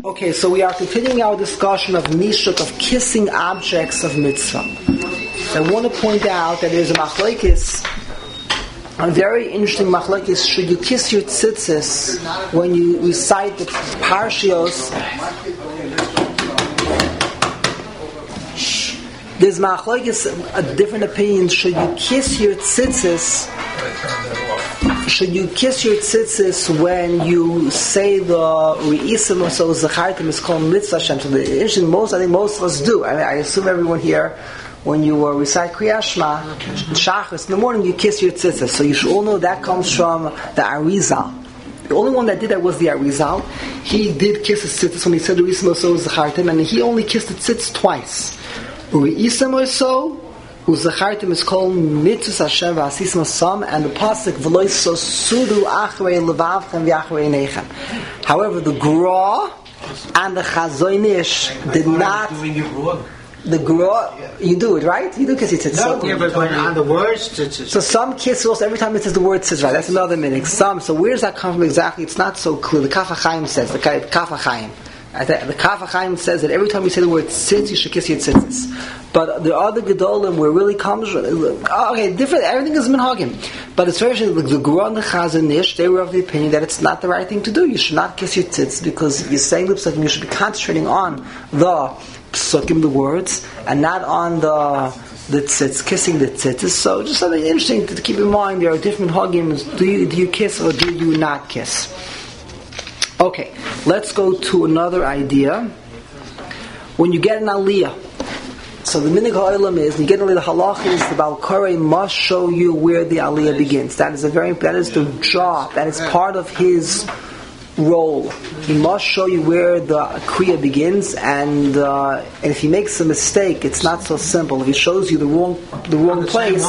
Okay, so we are continuing our discussion of nishuk, of kissing objects of mitzvah. So I want to point out that there's a machlokes, a very interesting machlokes. Should you kiss your tzitzis when you recite the parshios? There's machlokes, a different opinion. Should you kiss your tzitzis? Should you kiss your tzitzis when you say the Re'isim or so Zachartim is called Mitzvah Hashem? So I think most of us do. I assume everyone here, when you recite Kriyat Shema, Shachris, in the morning you kiss your tzitzis. So you should all know that comes from the Arizal. The only one that did that was the Arizal. He did kiss his tzitzis when he said the Re'isim or so Zachartim, and he only kissed the tzitz twice. Re'isim or so, Uzachartim is called Mitzvah Hashem v'Asisim Asam, and the pasuk v'lo ysosudu achrei levavchem v'achrei neichem. However, the Gra and the Chazon Ish did not. The Gra, you do it right. You do kiss it. No, but on the words, so some kiss also every time it says the word tzitz, right? That's another meaning. Some. So where does that come from exactly? It's not so clear. The Kaf HaChaim says the Kaf HaChaim. The Kaf HaChaim says that every time you say the word tzitz, you should kiss your tzitzis. But there are the Gedolim where it really comes. Okay, different. Everything is minhagim. But especially the Gra and the Chazon Ish, they were of the opinion that it's not the right thing to do. You should not kiss your tzitz because you're saying the psukim. You should be concentrating on the psukim, the words, and not on the tzitz, kissing the tzitzis. So just something interesting to keep in mind. There are different hagims. Do you kiss or do you not kiss? Okay, let's go to another idea. When you get an aliyah, so the minig ha'olam is, when you get an aliyah, the halach is the Baal Koreh must show you where the aliyah begins. That is the job, that is part of his role. He must show you where the kriya begins, and if he makes a mistake, it's not so simple. If he shows you the wrong place,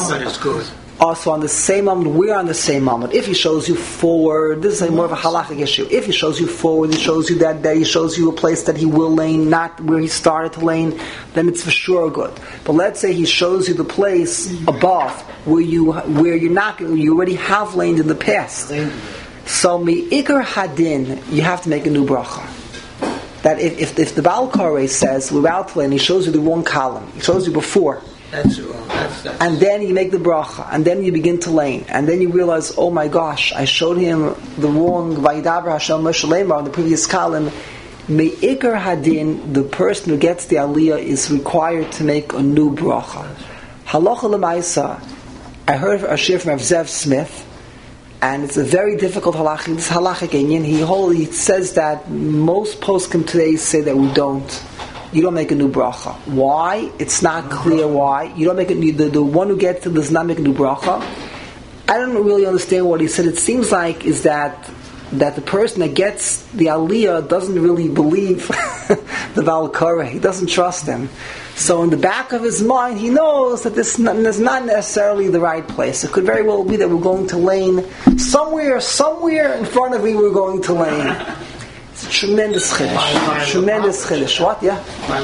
also on the same moment, we're on the same moment. If he shows you forward, this is more of a halachic issue. If he shows you forward, he shows you that he shows you a place that he will lane, not where he started to lane, then it's for sure good. But let's say he shows you the place above where you already have laned in the past. So mi'ikar hadin, you have to make a new bracha. That if the Baal Koreh says without lane, he shows you the wrong column. He shows you before. That's wrong. And then you make the bracha, and then you begin to lane, and then you realize, oh my gosh, I showed him the wrong Vayidaber Hashem Moshe Lemar on the previous column. Me'ikar hadin, the person who gets the aliyah is required to make a new bracha. Halacha l'maisa, I heard a shir from Zev Smith, and it's a very difficult halachic. This halachic inyan, he says that most poskim today say that we don't. You don't make a new bracha. Why? It's not clear why. You don't make it. The one who gets it does not make a new bracha. I don't really understand what he said. It seems like is that the person that gets the aliyah doesn't really believe the Baal Koreh. He doesn't trust him. So in the back of his mind, he knows that this is not necessarily the right place. It could very well be that we're going to lane somewhere in front of me. We're going to lane. Tremendous chiddush. What? Yeah.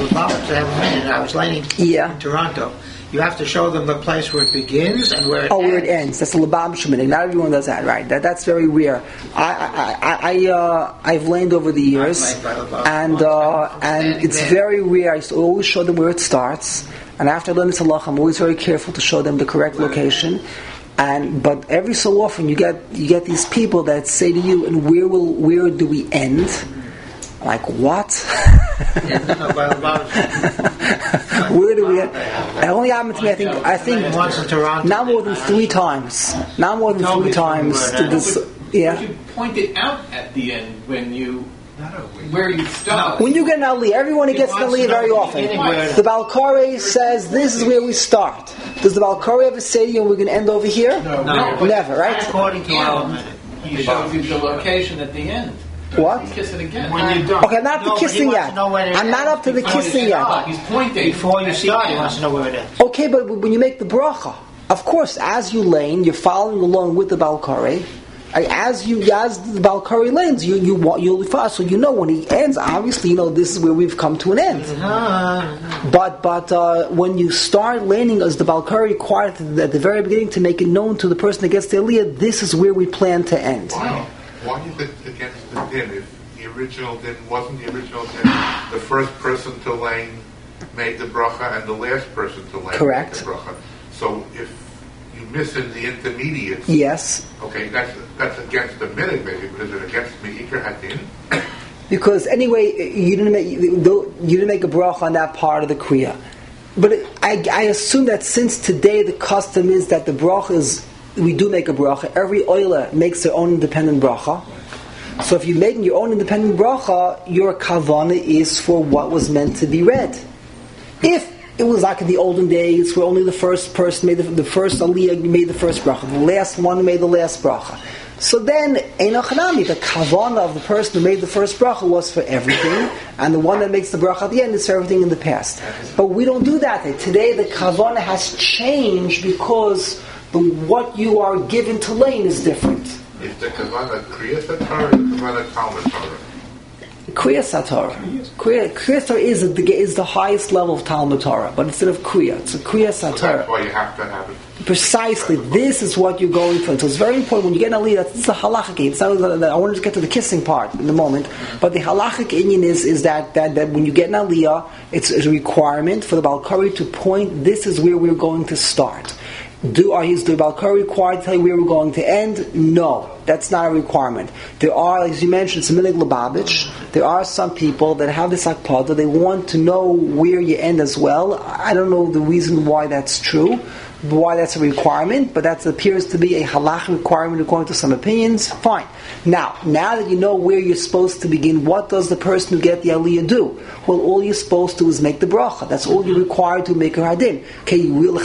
I was laning in Toronto. You have to show them the place where it begins and where it ends. Where it ends. That's a labam sheminig. Not everyone does that, right? That's very rare. I've laned over the years, and it's very rare. I used to always show them where it starts, and after I learn this halacha, I'm always very careful to show them the correct location. But every so often you get these people that say to you, and where do we end? Like what? Where do we end? It only happened to me. I think not more than 3 times. Not more than 3 times. Yeah. You point it out at the end where you start. When you get an aliyah, everyone gets an aliyah very often. The Baal Koreh says this is where we start. Does the Baal Koreh ever say to you, we're going to end over here? No. Never, right? According to our He shows you the location at the end. What? You kiss it again. When you don't. Okay, I'm not up to kissing yet. I'm not up to the kissing yet. He's pointing. Before you start, he wants to know where it is. Okay, but when you make the bracha, of course, as you lane, you're following along with the Baal Koreh. As the Baal Koreh lanes, you'll be fast. So you know when he ends, obviously you know this is where we've come to an end. But when you start laning, as the Baal Koreh required at the very beginning to make it known to the person that gets the aliyah, this is where we plan to end. Why is it against the din if original din wasn't the original din the first person to lane made the bracha and the last person to lane made the bracha. So if you miss in the intermediates, yes. Okay, that's against the minhag maybe, but is it against me'ikar hadin? Because anyway, you didn't make a bracha on that part of the kriya. But I assume that since today the custom is that the bracha is, we do make a bracha. Every oila makes their own independent bracha. So if you're making your own independent bracha, your kavana is for what was meant to be read. If it was like in the olden days where only the first person made the first aliyah made the first bracha, the last one made the last bracha. So then, Einochanami, the kavana of the person who made the first bracha was for everything, and the one that makes the bracha at the end is for everything in the past. But we don't do that. Today the kavana has changed because what you are given to lane is different. Is the kavana Kriya Satar or the kavana Talmud Torah? Kriya Satar. Kriya Torah is the highest level of Talmud Torah, but instead of Kriya, it's a Kriya Satar. So that's why you have to have it. Precisely, this is what you're going for. So it's very important when you get an aliyah. This is a halachic. It's not, I wanted to get to the kissing part in a moment, but the halachic inyan is that when you get an aliyah, it's a requirement for the Balkari to point. This is where we're going to start. Is the Balkari required to tell you where we're going to end? No, that's not a requirement. There are, as you mentioned, it's a minhag Lubavitch. There are some people that have this akpada. They want to know where you end as well. I don't know the reason why that's true, why that's a requirement, but that appears to be a halach requirement according to some opinions. Fine. Now that you know where you're supposed to begin, what does the person who get the aliyah do? Well, all you're supposed to do is make the bracha. That's all you're required to make a hadin. Okay,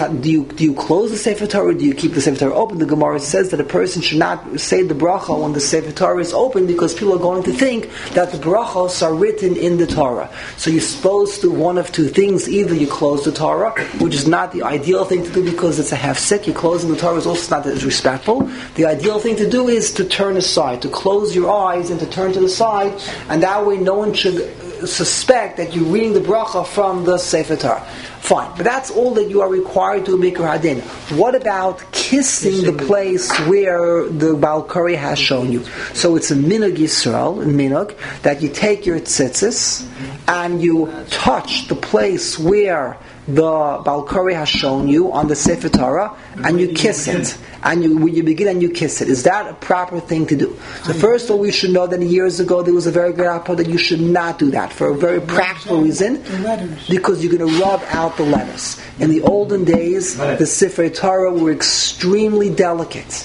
do you close the Sefer Torah or do you keep the Sefer Torah open? The Gemara says that a person should not say the bracha when the Sefer Torah is open because people are going to think that the brachos are written in the Torah. So you're supposed to do one of two things. Either you close the Torah, which is not the ideal thing to do because it's a half-sek. You're closing the Torah is also not as respectful. The ideal thing to do is to turn aside, to close your eyes and to turn to the side, and that way no one should suspect that you're reading the bracha from the Sefer Torah. Fine, but that's all that you are required to make your hadin. What about kissing the place where the Balkari has shown you? So it's a minhag Yisrael, that you take your tzitzis and you touch the place where the Balkari has shown you on the Sefer Torah, and you kiss it. And you begin and you kiss it. Is that a proper thing to do? So first of all, we should know that years ago there was a very good approach that you should not do that for a very practical reason, because you're going to rub out the letters. In the olden days, the Sefer Torah were extremely delicate,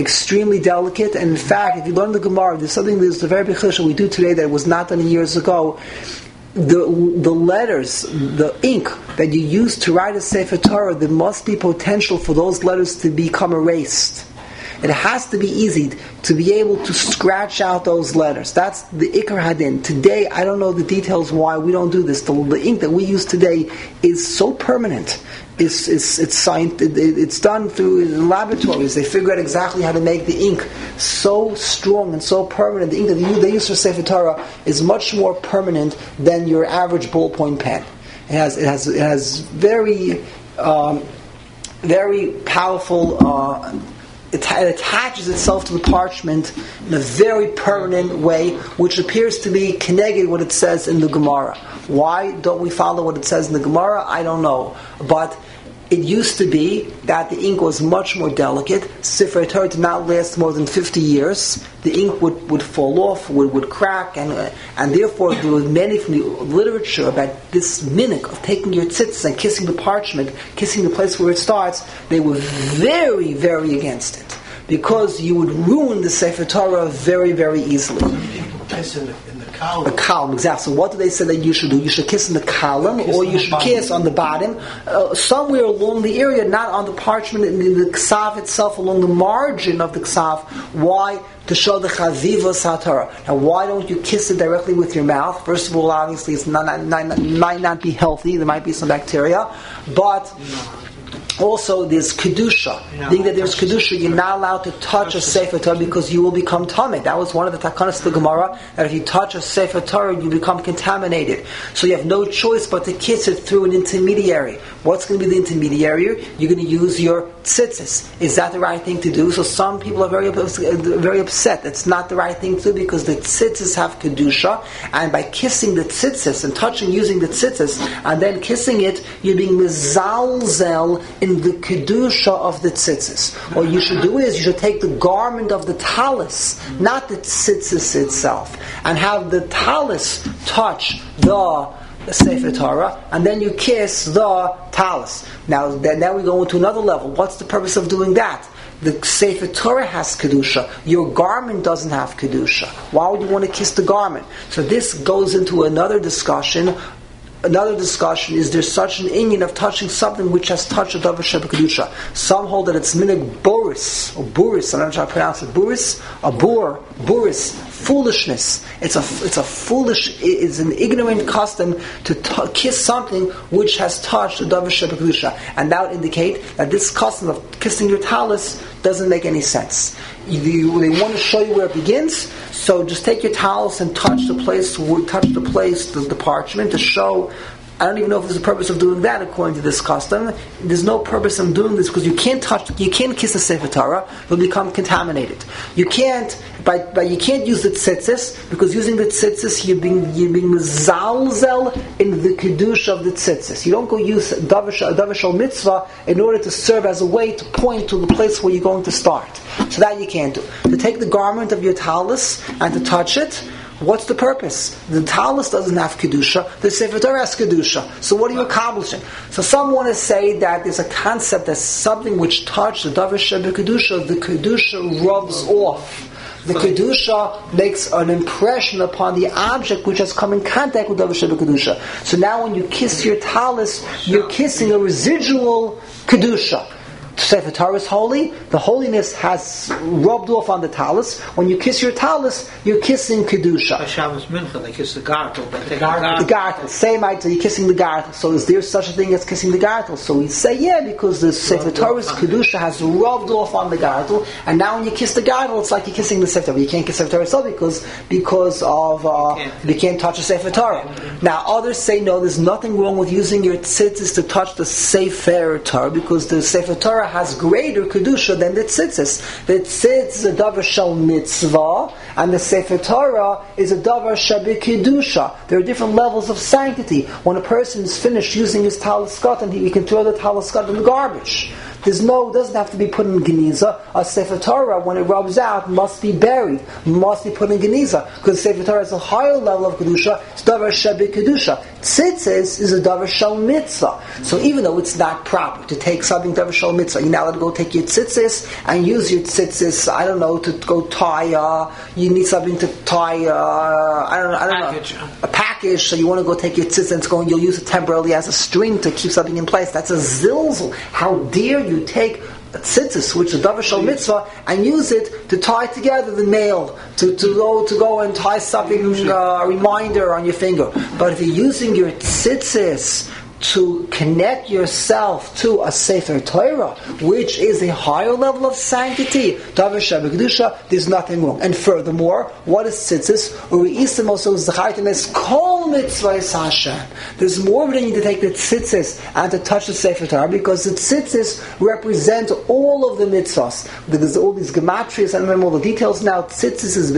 and in fact, if you learn the Gemara, there's a very big chiddush we do today that was not done years ago. The letters, the ink that you use to write a Sefer Torah, there must be potential for those letters to become erased. It has to be easy to be able to scratch out those letters. That's the Ikar Hadin. Today, I don't know the details why we don't do this. The ink that we use today is so permanent. It's done through laboratories. They figure out exactly how to make the ink so strong and so permanent. The ink that they use for Sefer Torah is much more permanent than your average ballpoint pen. It has very very powerful. It attaches itself to the parchment in a very permanent way, which appears to be connected what it says in the Gemara. Why don't we follow what it says in the Gemara? I don't know. But it used to be that the ink was much more delicate. Sefer Torah did not last more than 50 years. The ink would fall off, would crack, and therefore there were many from the literature about this minhag of taking your tzitzis and kissing the parchment, kissing the place where it starts. They were very, very against it, because you would ruin the Sefer Torah very, very easily. Kiss in the column. The column, exactly. So what do they say that you should do? You should kiss in the column, or you should kiss on the bottom, somewhere along the area, not on the parchment, in the ksav itself, along the margin of the ksav. Why? To show the chavivas haTorah. Now, why don't you kiss it directly with your mouth? First of all, obviously, it might not be healthy. There might be some bacteria, but Also, there's kedusha. Being that there's kedusha, you're not allowed to touch a Sefer Torah because you will become tamid. That was one of the takanas of the Gemara, that if you touch a Sefer Torah, you become contaminated. So you have no choice but to kiss it through an intermediary. What's going to be the intermediary? You're going to use your tzitzis. Is that the right thing to do? So some people are very upset. It's not the right thing to do because the tzitzis have kedusha, and by kissing the tzitzis and using the tzitzis, and then kissing it, you're being mezalzel in the kedusha of the tzitzis. What you should do is you should take the garment of the talis, not the tzitzis itself, and have the talis touch the Sefer Torah, and then you kiss the talis. Now we go into another level. What's the purpose of doing that? The Sefer Torah has kedusha. Your garment doesn't have kedusha. Why would you want to kiss the garment? So this goes into another discussion. Another discussion is, there's such an inyan of touching something which has touched a davar sheba kedusha. Some hold that it's minig boris, or buris, I don't know how to pronounce it, buris, buris, foolishness. It's an ignorant custom to kiss something which has touched a davar sheba kedusha. And that would indicate that this custom of kissing your talis doesn't make any sense. They want to show you where it begins, so just take your talis and touch the place, the parchment, to show. I don't even know if there's a purpose of doing that according to this custom. There's no purpose in doing this because you can't kiss the Sefer Torah, you'll become contaminated. You can't use the tzitzis, because using the tzitzis you're being mezalzel in the kedusha of the tzitzis. You don't go use davar shel mitzvah in order to serve as a way to point to the place where you're going to start. So that you can't do. To take the garment of your talis and to touch it, what's the purpose? The talis doesn't have kedusha. The Sefer Torah has kedusha. So what are you accomplishing? So some want to say that there's a concept that something which touched the davar sheba kedusha, the kedusha rubs off. The kedusha makes an impression upon the object which has come in contact with davar sheba kedusha. So now when you kiss your talis, you're kissing a residual kedusha. Sefer Torah is holy. The holiness has rubbed off on the talis. When you kiss your talis, you're kissing kedusha. Shabbos Mincha, they kiss the gartel. The gartel. Same idea. You're kissing the gartel. So is there such a thing as kissing the gartel? So we say because the Sefer Torah's kedusha has rubbed off on the gartel, and now when you kiss the gartel, it's like you're kissing the Sefer Torah. You can't kiss the Sefer Torah itself because you can't touch the Sefer Torah. Now others say no. There's nothing wrong with using your tzitzis to touch the Sefer Torah, because the Sefer Torah has greater kedusha than the tzitzis. The tzitz is a davar shel mitzvah, and the Sefer Torah is a davar sheba kedusha. There are different levels of sanctity. When a person is finished using his talis katan, he can throw the talis katan in the garbage. Doesn't have to be put in geniza. A Sefer Torah, when it rubs out, must be buried, must be put in geniza, because Sefer Torah is a higher level of kedusha. It's davar sheba kedusha. Tzitzis is a davar shel mitzvah. So even though it's not proper to take something davar shel mitzvah, you're now allowed to go take your tzitzis and use your tzitzis. I don't know, to go tie. You need something to tie. I don't know, a package. So you want to go take your tzitzis and you'll use it temporarily as a string to keep something in place. That's a zilzal. How dare you take a tzitzis, which is a davar shel mitzvah, and use it to tie together the nail, to go and tie something, a reminder on your finger. But if you're using your tzitzis to connect yourself to a Sefer Torah, which is a higher level of sanctity, davar sheba kedusha, there's nothing wrong. And furthermore, what is tzitzis? U'reisim also zachaytem es kol mitzvahs Hashem. There's more than you need to take the tzitzis and to touch the Sefer Torah, because the tzitzis represent all of the mitzvahs. There's all these gematrias, I don't remember all the details now. Tzitzis is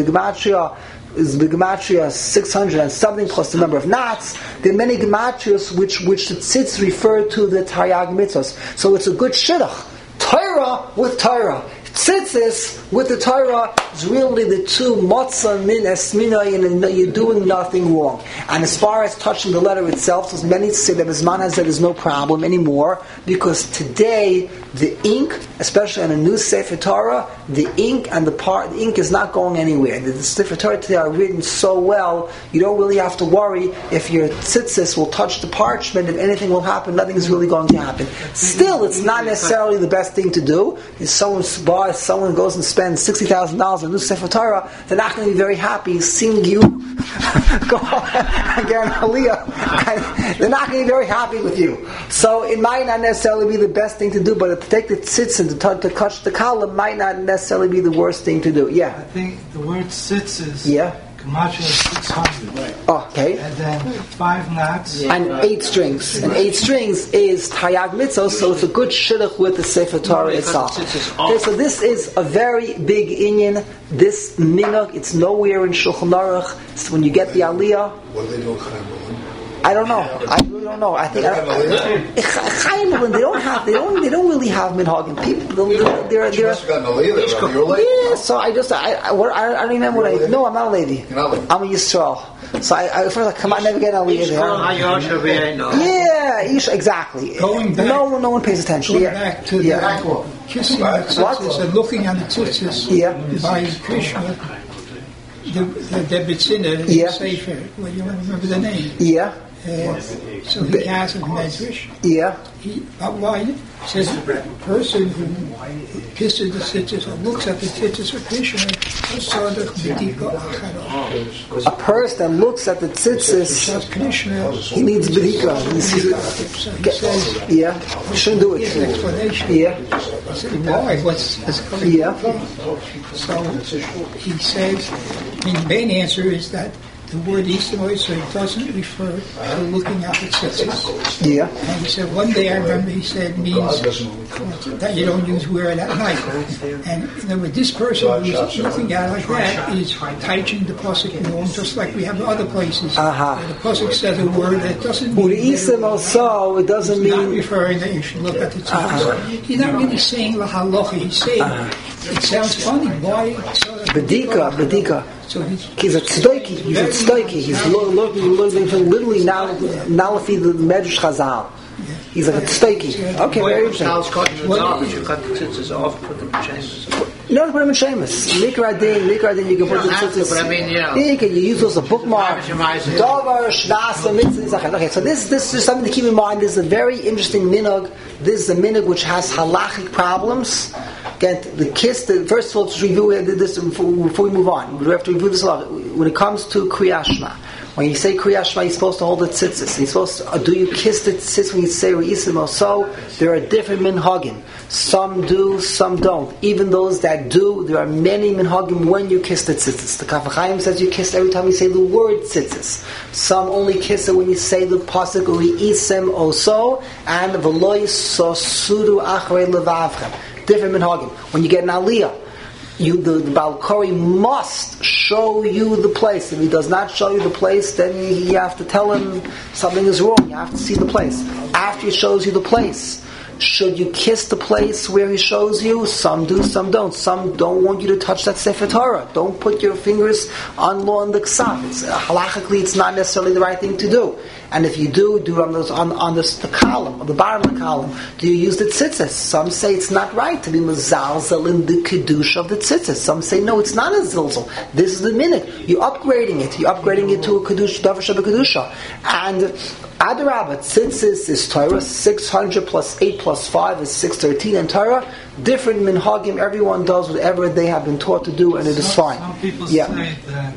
the gematria 600 and something plus the number of knots. There are many gematrias which the tzitz refer to the Taryag mitzvahs. So it's a good shidduch. Torah with Torah. Tzitzis with the Torah is really the two matzah min esminai, and you're doing nothing wrong. And as far as touching the letter itself, so many say that Bisman has said there's no problem anymore, because today the ink, especially on a new Sefer Torah, the ink is not going anywhere. The Sefer Torah today are written so well, you don't really have to worry if your tzitzis will touch the parchment, if anything will happen, nothing is really going to happen. Still, it's not necessarily the best thing to do. If someone goes and spends $60,000 on a new Sefer Torah, they're not going to be very happy seeing you go and get an aliyah. They're not going to be very happy with you. So it might not necessarily be the best thing to do, but to take the tzitzin to touch the column might not necessarily be the worst thing to do. Yeah. I think the word tzitzis. Yeah. Gematria is 600. Right. Okay. And then 5 knots. And 8 strings. And 8 strings is Tayag Mitzvah, so it's a good shidduch with the Sefer Torah itself. Okay, so this is a very big inyan. This minhag, it's nowhere in Shulchan Aruch. So when you get the aliyah. What do they do? I don't know. I really don't know. I think Chaim Lublin, they don't really have minhagim. People, they're. You must have gotten a Levi. You're late. Yeah. So I don't remember what I. No, I'm not a Levi. You're not Levi. I'm a Yisrael. So I first come on, never get a Levi there. Yeah, exactly. Going back, no one pays attention. Going back to the kissing the tzitzis and looking at the tzitzis by Krishna. The Debitziner, the Sefer, well, you remember the name? Yeah. So he has a medrash. Yeah. He outlined, says the person who kisses the tzitzis or looks at the tzitzis of Krishna, a person that looks at the tzitzis, he needs b'dika. So he says, you shouldn't do it. He gives an explanation. Yeah. He said, why? What's coming from? So he says, the main answer is that the word Easternoid, so it doesn't refer to looking at the tzitzis. Yeah. And he said, one day I remember he said means that you don't use wear it at night. And in other words, this person who's looking at it like that is teaching the pasuk norm, just like we have other places. Where the pasuk says a word that doesn't mean. Also, it doesn't mean. Not referring that you should look at the tzitzis. He's not really saying la halacha. He's saying it sounds funny. Why? Bedika. So he's a tzdoiki. He's looking for literally nalafi the Medrash Chazal. He's like a tzdoiki. Okay, very interesting. But you cut the tzitzis off, put them in chambers. You don't put them in shemus. Mikra din, you can put the tzitzis. But I mean, you use those as a bookmark. Dover, Shnas, Mitzvah. Okay, so this is something to keep in mind. This is a very interesting minhag. This is a minhag which has halachic problems. Again, first of all, to review this before we move on. We have to review this a lot. When it comes to Kriyat Shema, when you say Kriyat Shema, you're supposed to hold the tzitzis. You're supposed to, do you kiss the tzitzis when you say Re'isim or so? There are different minhagim. Some do, some don't. Even those that do, there are many minhagim when you kiss the tzitzis. The Kaf HaChaim says you kiss every time you say the word tzitzis. Some only kiss it when you say the pasuk Re'isim or so, and V'lo yisosuru achrei levavchem. Different minhagim. When you get an aliyah, the Baal Kori must show you the place. If he does not show you the place, then you have to tell him something is wrong. You have to see the place. After he shows you the place, should you kiss the place where he shows you? Some do, some don't. Some don't want you to touch that Sefer Torah. Don't put your fingers on law and the Ksav. Halachically, it's not necessarily the right thing to do. And if you do it on the column, on the bottom of the column. Do you use the tzitzis? Some say it's not right to be mezalzel in the kedusha of the tzitzis. Some say no, it's not a zilzel. This is the minute. You're upgrading it. You're upgrading it to a kedusha, davar shebekadusha. And Adarabah, tzitzis is Torah. 600 plus 8 plus 5 is 613 in Torah. Different minhagim. Everyone does whatever they have been taught to do, and it is fine. Some people say that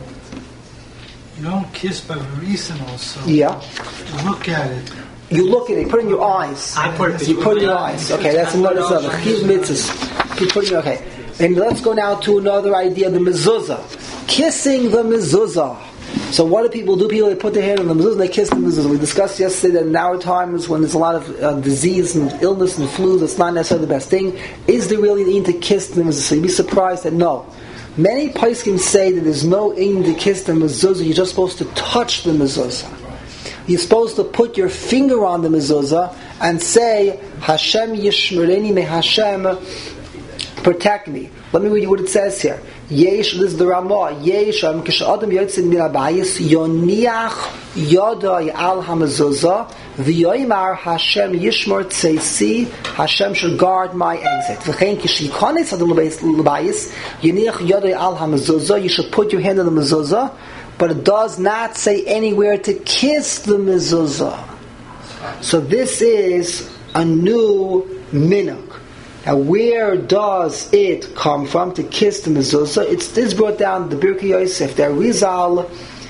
you don't kiss by reason also. Yeah. Look at it. You look at it, put it in your eyes. You put it in your eyes. Okay, that's another chiv mitzvahs. You put it in your, okay. And let's go now to another idea, the mezuzah. Kissing the mezuzah. So what do people do? People, they put their hand on the mezuzah and they kiss the mezuzah. We discussed yesterday that in our times when there's a lot of disease and illness and flu, that's not necessarily the best thing. Is there really a need to kiss the mezuzah? So you'd be surprised that no. Many poskim say that there's no aim to kiss the mezuzah. You're just supposed to touch the mezuzah. You're supposed to put your finger on the mezuzah and say, Hashem yishmereni, may Hashem protect me. Let me read you what it says here. Yesh, this is the Ramah. Yesh, Kishadam Yotzin Min Abayis, Yoniach Yodai Al Hamazuzah, V'yoimar Hashem Yishmor Tzeisi, Hashem shall guard my exit. V'chein Kishikonis Adam L'bayis, Yoniach Yodai Al Hamazuzah, you should put your hand on the mezuzah, but it does not say anywhere to kiss the mezuzah. So this is a new minhag. Now, where does it come from to kiss the mezuzah? It's this brought down the Birkei Yosef, the Arizal.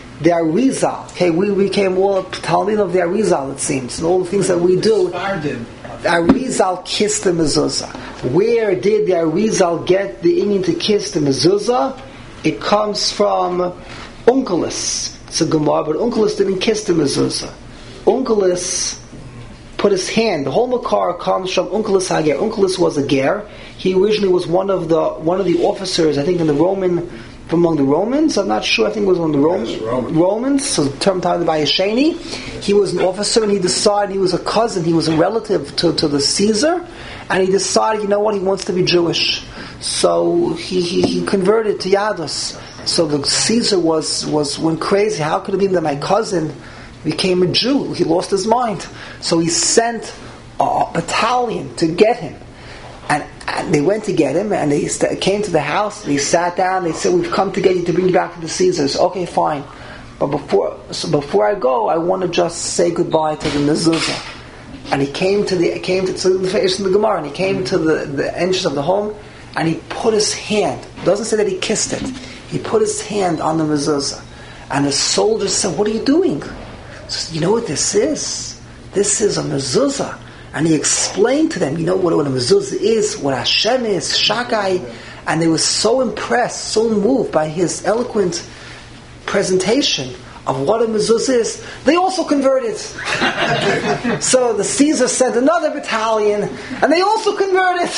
Okay, we came all Talmud of the Arizal, it seems, and all the things that we do. The Arizal kissed the mezuzah. Where did the Arizal get the inyan to kiss the mezuzah? It comes from Onkelos. It's a Gemara, but Onkelos didn't kiss the mezuzah. Onkelos put his hand. The whole Makar comes from Onkelos Hager. Onkelos was a ger. He originally was one of the officers, I think, among the Romans. I'm not sure. I think it was one of the Romans. So the term titled by Yesheni. He was an officer, and he decided he was a cousin. He was a relative to the Caesar, and he decided, you know what, he wants to be Jewish. So he converted to Yadus. So the Caesar went crazy. How could it be that my cousin became a Jew? He lost his mind. So he sent a battalion to get him. And they went to get him, and they came to the house, they sat down, they said, we've come to get you to bring you back to the Caesars. Okay, fine. But before I go, I want to just say goodbye to the mezuzah. And he came to the Gemara, and he came to the entrance of the home, and he put his hand, it doesn't say that he kissed it, he put his hand on the mezuzah. And the soldiers said, what are you doing? So, you know what this is? This is a mezuzah. And he explained to them, you know what a mezuzah is, what Hashem is, Shakai. And they were so impressed, so moved by his eloquent presentation of what a mezuzah is. They also converted. So the Caesar sent another battalion, and they also converted.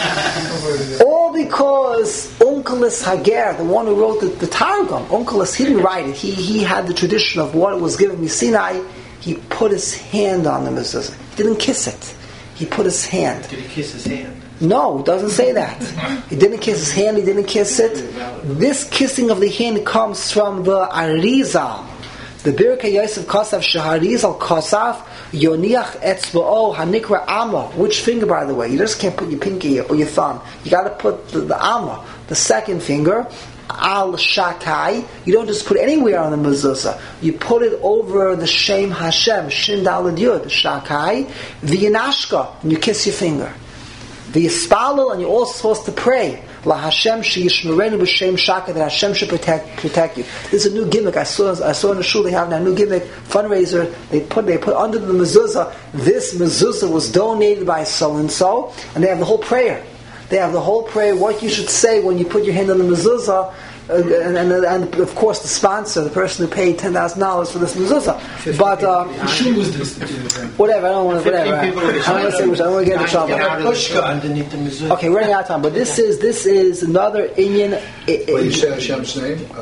All because Onkelos Hager, the one who wrote the Targum, Onkelos, he didn't write it. He had the tradition of what was given me Sinai. He put his hand on the mezuzah. He didn't kiss it. He put his hand. Did he kiss his hand? No, it doesn't say that. He didn't kiss his hand. He didn't kiss it. This kissing of the hand comes from the Arizal. The Birkei Yosef Kosav Shaharizal Kosav Yoniach Etzba'o Hanikra Amma. Which finger, by the way? You just can't put your pinky or your thumb. You got to put the Amma, the second finger. Al Shakai. You don't just put it anywhere on the mezuzah. You put it over the Shem Hashem, Shin Daled Yud, Shakai, V'Yanashka, and you kiss your finger. V'Yispalel, and you're also supposed to pray. La Hashem Sheyishmerenu B'Shem Shakai, that Hashem should protect you. This is a new gimmick. I saw in the shul they have now a new gimmick fundraiser. They put under the mezuzah. This mezuzah was donated by so and so, and they have the whole prayer. They have the whole prayer, what you should say when you put your hand on the mezuzah, and of course the sponsor, the person who paid $10,000 for this mezuzah. But whatever, I don't want to. Whatever. I don't want to say which. I don't want to get into trouble. Okay, we're running out of time. But this is another Inyan. Well, you say Hashem's name. I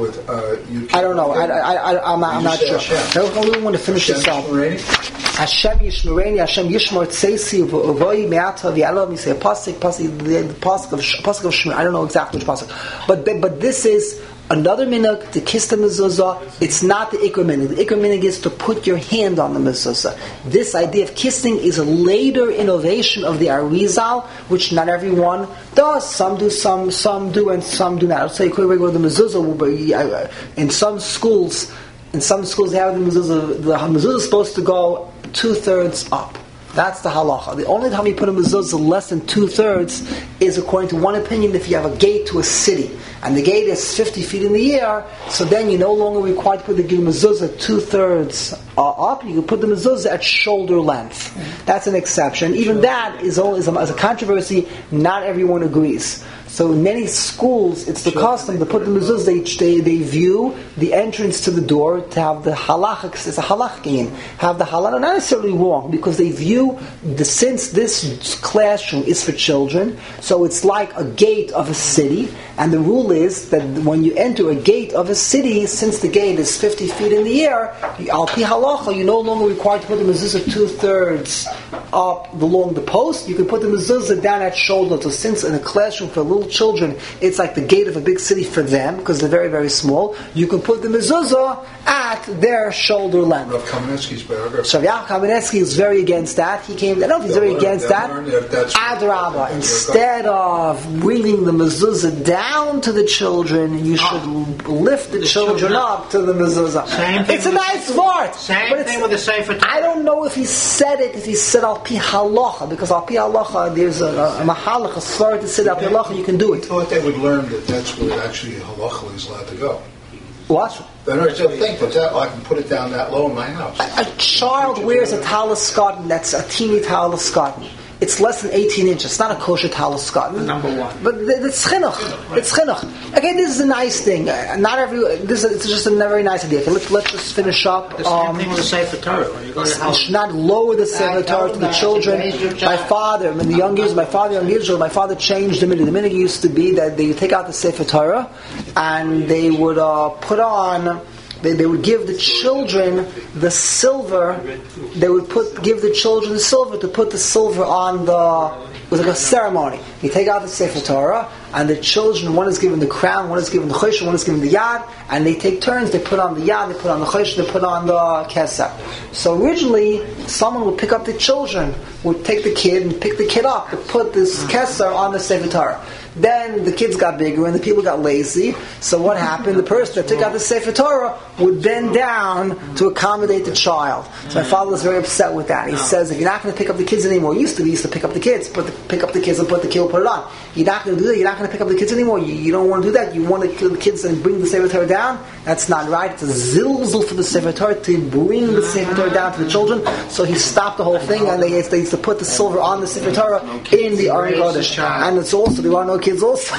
don't know. I'm not sure. I don't want to finish this off. Hashem Yishmereni, Hashem Yishmor Tzeisi V'Ovoi Me'ata V'Yalom. You say a pasuk of Shmer. I don't know exactly which pasuk, but this is another minhag to kiss the mezuzah. It's not the ikar minhag. The ikar minhag is to put your hand on the mezuzah. This idea of kissing is a later innovation of the Arizal, which not everyone does. Some do, some do, and some do not. I'll say quickly what the mezuzah. In some schools they have the mezuzah. The mezuzah is supposed to go 2/3 up. That's the halacha. The only time you put a mezuzah less than 2/3 is, according to one opinion, if you have a gate to a city, and the gate is 50 feet in the air, so then you're no longer required to put the mezuzah 2/3 up. You can put the mezuzah at shoulder length. That's an exception. Even that is always a controversy. Not everyone agrees. So in many schools, it's the custom to put the mezuzah. They view the entrance to the door to have the halacha. It's a halacha. Have the halacha, not necessarily wrong, because they view since this classroom is for children, so it's like a gate of a city. And the rule is that when you enter a gate of a city, since the gate is 50 feet in the air, al pi halacha, you're no longer required to put the mezuzah 2/3 up along the post. You can put the mezuzah down at shoulder. So since in a classroom for little children, it's like the gate of a big city for them, because they're very, very small, you can put the mezuzah at their shoulder length. Rav Kamenetsky's biography. So Rav Kamenetsky is very against that. I don't know if he's very against that. Adrabah, instead of bringing the mezuzah down to the children, you should lift the children up to the mezuzah. It's a nice word. Same thing with the Sefer Torah. I don't know if he said it, if he said al pi halacha, because al pi halacha, there's a mahalach, a slur to say al pi halacha, you can do it. I thought they would learn that that's where actually halacha is allowed to go. What? But I still think that I can put it down that low in my house. A child wears a talis cotton that's a teeny talis cotton. It's less than 18 inches. It's not a kosher talis cotton. Number one. But it's chinuch. It's chinuch. Again, this is a nice thing. It's just a very nice idea. Okay, let's just finish up. The same thing with the Sefer Torah. When you go to you should not lower the Sefer Torah to the children. My father, in the young years, my father changed the minhag. The minhag used to be that they would take out the Sefer Torah and they would put on. They would give the children the silver. They would give the children the silver to put the silver on the. It was like a ceremony. You take out the Sefer Torah, and the children, one is given the crown, one is given the choshen, one is given the yad, and they take turns. They put on the yad, they put on the choshen, they put on the keser. So originally, someone would pick up the children, would take the kid and pick the kid up to put this keser on the Sefer Torah. Then the kids got bigger and the people got lazy. So what happened? The person that took out the Sefer Torah would bend down to accommodate the child. So my father was very upset with that. He says, if you're not going to pick up the kids anymore, we used to pick up the kids, pick up the kids and put the kid, put it on. You're not going to do that. You're not going to pick up the kids anymore. You don't want to do that. You want to kill the kids and bring the Sefer Torah down. That's not right. It's a zilzul for the Sefer Torah to bring the Sefer Torah down to the children. So he stopped the whole thing, and they used to put the silver on the Sefer Torah in the Aron Kodesh. And it's also, there are no kids also.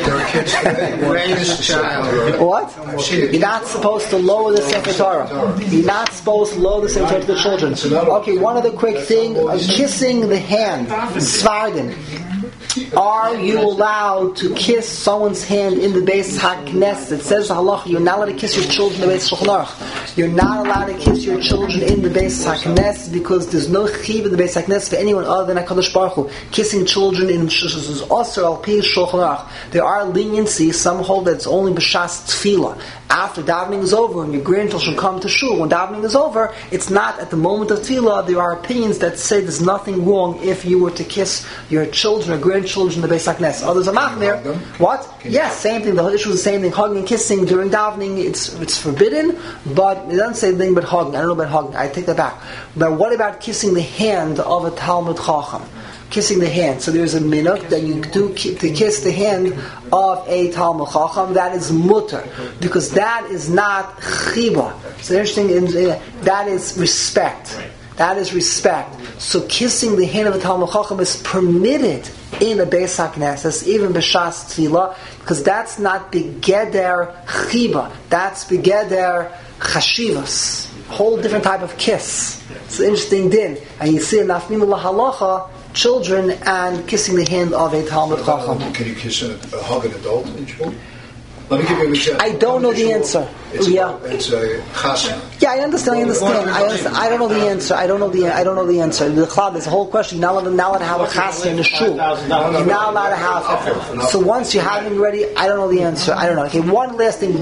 Raise the child. What? You're not supposed to lower the Sefer Torah. You're not supposed to lower the Sefer Torah to the children. Okay, one other quick thing. Kissing the hand. Svardim. Are you allowed to kiss someone's hand in the Beis HaKnesset? It says the halacha, you're not allowed to kiss your children in the Beis Shulchan Aruch. You're not allowed to kiss your children in the Beis HaKnesset because there's no chiv in the Beis HaKnesset for anyone other than HaKadosh Baruch Hu. Kissing children in is also al pi Shulchan Aruch. There are leniency. Some hold that it's only b'shas tefillah. After davening is over, when your grandchildren come to shul, when davening is over, it's not at the moment of tefillah. There are opinions that say there's nothing wrong if you were to kiss your children or grandchildren in the Beis HaKnesset. Others are machmir. What? Yes, same thing. The issue is the same thing. Hugging and kissing during davening, it's forbidden, but it doesn't say anything but hugging. I don't know about hugging. I take that back. But what about kissing the hand of a Talmud Chacham? Kissing the hand. So there's a minhag that you do to kiss the hand of a Talmud Chacham. That is mutter, because that is not chiba. So interesting. That is respect. That is respect. So kissing the hand of a Talmud Chacham is permitted in a Beis HaKnesset, even b'shas tefillah, because that's not begeder chiba. That's begeder chashivas. Whole different type of kiss. It's an interesting din, and you see in Nafnim Halacha. Children and kissing the hand of a Talmud Chacham. Can you kiss hug an adult in shul? Let me give you an example. I don't know the answer. It's a chasna. Yeah, I understand. I don't know the answer. I don't know the answer. There's a whole question. You're not allowed to have a chasna in the shul. You're not allowed to have. So once you have it ready, I don't know the answer. I don't know. Okay, one last thing.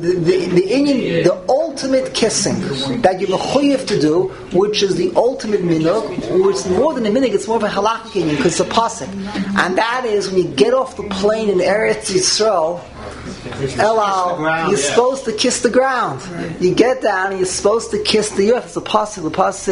The ultimate kissing that you're mechuyev to do, which is the ultimate minhag, which is more than a minhag, it's more of a halakhic minhag because it's a pasuk, and that is when you get off the plane in Eretz Yisrael. Elal, you're supposed to kiss the ground. You get down and you're supposed to kiss the earth. It's the pasuk,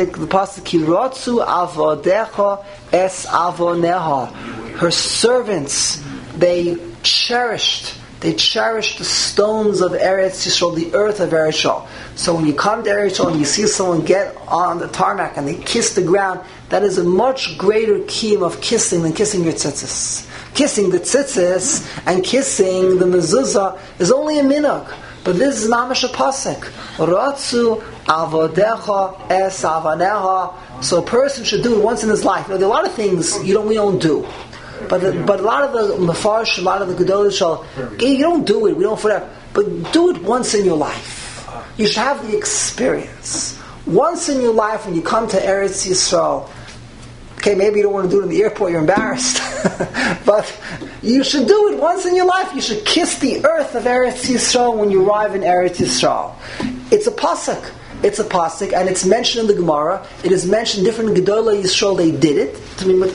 Kirotzu avodecha es avoneha. Her servants, they cherished the stones of Eretz Yisrael, the earth of Eretz Yisrael. So when you come to Eretz Yisrael and you see someone get on the tarmac and they kiss the ground, that is a much greater kiyum of kissing than kissing your tzitzis. Kissing the tzitzis and kissing the mezuzah is only a minhag. But this is mamash a pasuk. Ratzu avodecha es avaneha. So a person should do it once in his life. There are a lot of things we don't do. But a lot of the Mefarsh, a lot of the Gedolim shall, you don't do it, we don't forever. But do it once in your life. You should have the experience. Once in your life when you come to Eretz Yisrael, Okay, maybe you don't want to do it in the airport, you're embarrassed. But you should do it once in your life. You should kiss the earth of Eretz Yisrael when you arrive in Eretz Yisrael. It's a pasuk. It's a pasuk, and it's mentioned in the Gemara. It is mentioned different Gedolei Yisrael, they did it. Where's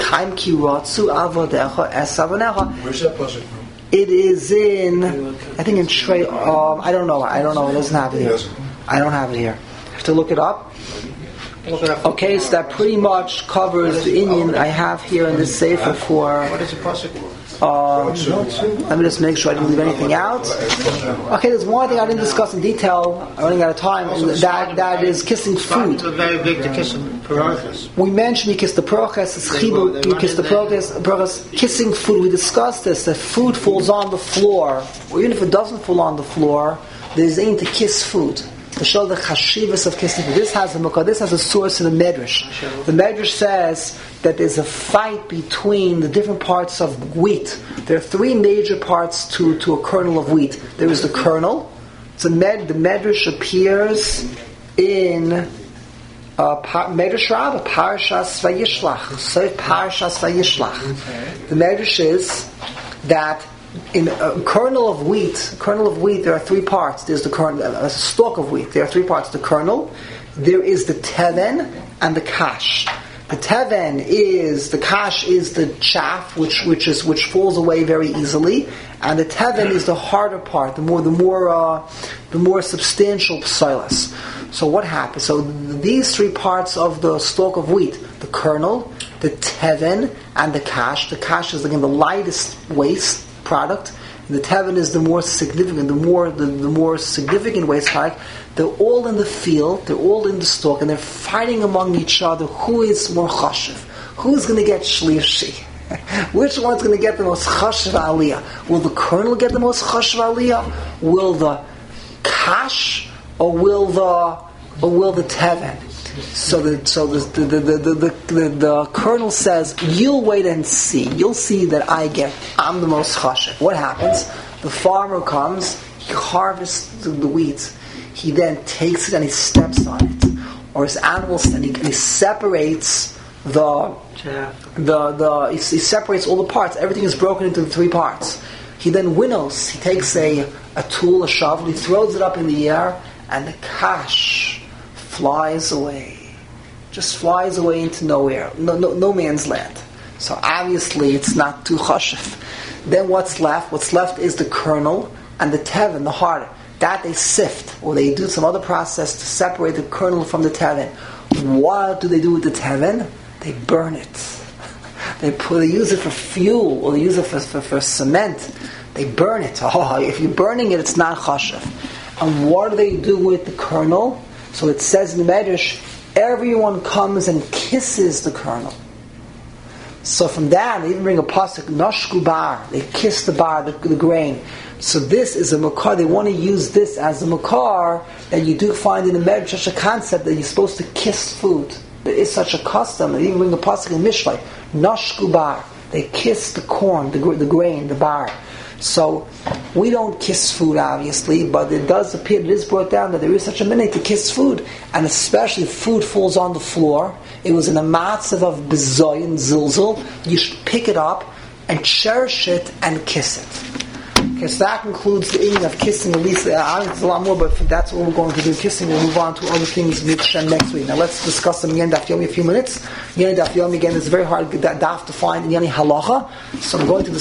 that pasuk from? It is in, I think in Trey, I don't know. It doesn't have it here. I don't have it here. I have to look it up. Okay, so that pretty much covers the Indian I have here in this sefer for. What is the pasuk? Let me just make sure I didn't leave anything out. Okay, there's one thing I didn't discuss in detail. I'm running out of time. That is kissing food. It's very big to kiss parochas. We mentioned you kiss the parochas, you kiss the parochas, kissing food. We discussed this, that food falls on the floor, or even if it doesn't fall on the floor, there's aim to kiss food. To show the chashivas of kissing food. This has a source in the Medrash. The Medrash says that there's a fight between the different parts of wheat. There are three major parts to a kernel of wheat. There is the kernel. The Medrash appears in Medrash Rabbah, Parashas Vayishlach. So Parashas Vayishlach. The Medrash is that in a kernel of wheat, there are three parts. There's the kernel, a stalk of wheat. There are three parts. The kernel, there is the teven and the kash. The teven is the kash is the chaff which falls away very easily, and the teven is the harder part, the more substantial psilas. So what happens? So these three parts of the stalk of wheat: the kernel, the teven, and the kash. The kash is again the lightest waste product. The teven is the more significant, the more significant waste product. They're all in the field, they're all in the stalk, and they're fighting among each other. Who is more chashiv? Who's going to get shlishi? Which one's going to get the most chashiv aliyah? Will the kernel get the most chashiv aliyah? Will the kash, or will the teven? So the kernel says, you'll wait and see. You'll see that I'm the most chashiv. What happens? The farmer comes, he harvests the wheat. He then takes it and he steps on it. Or his animals, and he separates he separates all the parts. Everything is broken into the three parts. He then winnows. He takes a tool, a shovel, he throws it up in the air, and the kash flies away. Just flies away into nowhere. No man's land. So obviously it's not too chashiv. Then what's left? What's left is the kernel and the teven, the harder. That they sift, or they do some other process to separate the kernel from the teven. What do they do with the teven? They burn it. They use it for fuel, or they use it for cement. They burn it. Oh, if you're burning it, it's not chashiv. And what do they do with the kernel? So it says in the Medrash, everyone comes and kisses the kernel. So from that, they even bring a pasuk, noshku bar. They kiss the bar, the grain. So this is a makar. They want to use this as a makar that you do find in the Medrash, such a concept that you're supposed to kiss food. There is such a custom. They even bring a pasuk in Mishlei, noshku bar. They kiss the corn, the grain, the bar. So we don't kiss food, obviously, but it does appear, it is brought down that there is such a minute to kiss food, and especially if food falls on the floor. It was in a matzav of bezoy and zilzul. You should pick it up and cherish it and kiss it. Okay, so that concludes the evening of kissing. At least there's a lot more, but that's what we're going to do. Kissing. We'll move on to other things next week. Now let's discuss them again. Daf Yomi, a few minutes. Again, Daf Yomi again is very hard daf to find in any halacha. So I'm going to